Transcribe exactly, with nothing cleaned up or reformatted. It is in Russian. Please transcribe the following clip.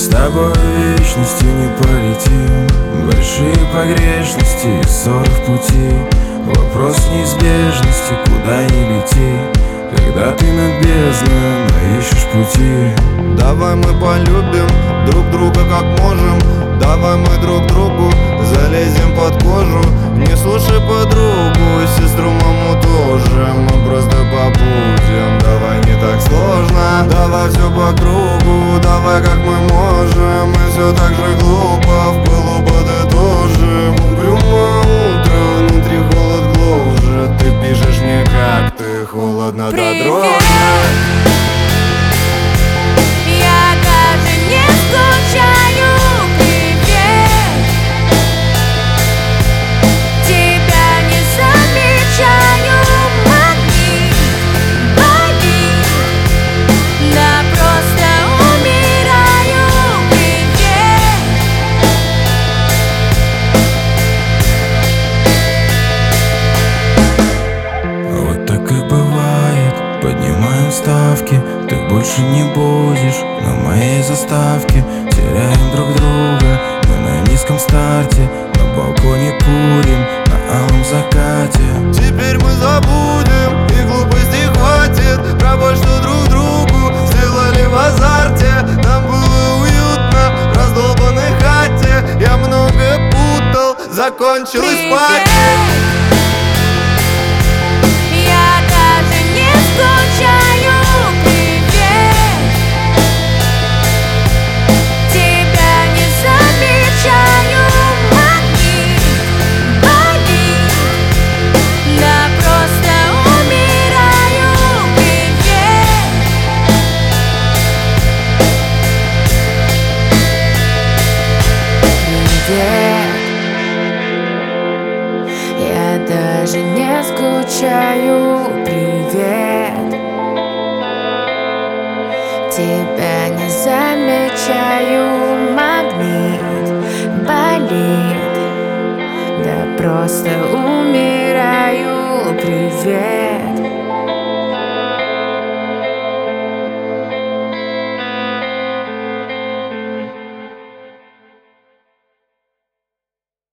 с тобой в вечности не полетим. Большие погрешности и ссоры в пути. Вопрос неизбежности, куда ни лети, когда ты над бездной, но ищешь пути. Давай мы полюбим друг друга как можем. Давай мы друг другу залезем под кожу. Не слушай подругу, сестру, маму тоже. Мы просто побудем, давай не так сложно. Давай все по кругу, давай как мы можем. Мы все так же глупо в пылу подытожим. Угрюмо утро, внутри холод гложет. Ты пишешь мне, как ты холодно до дрожи. Поднимаем ставки, ты больше не будешь на моей заставке. Теряем друг друга, мы на низком старте. На балконе курим, на алом закате. Теперь мы забудем, и глупости хватит. Про боль, что друг другу сделали в азарте. Нам было уютно в раздолбанной хате. Я многое путал, закончилась пати. Я даже не скучаю, привет. Тебя не замечаю, магнит болит. Да просто умираю, привет.